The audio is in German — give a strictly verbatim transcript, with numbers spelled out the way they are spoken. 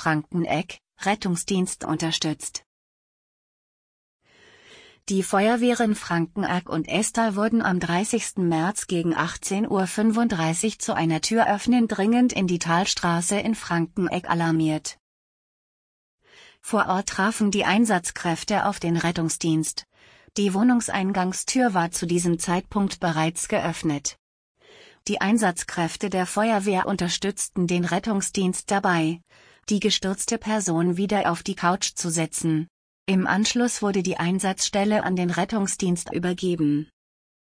Frankenegg, Rettungsdienst unterstützt. Die Feuerwehren Frankenegg und Esther wurden am dreißigsten März gegen achtzehn Uhr fünfunddreißig zu einer Tür öffnen dringend in die Talstraße in Frankenegg alarmiert. Vor Ort trafen die Einsatzkräfte auf den Rettungsdienst. Die Wohnungseingangstür war zu diesem Zeitpunkt bereits geöffnet. Die Einsatzkräfte der Feuerwehr unterstützten den Rettungsdienst dabei, die gestürzte Person wieder auf die Couch zu setzen. Im Anschluss wurde die Einsatzstelle an den Rettungsdienst übergeben.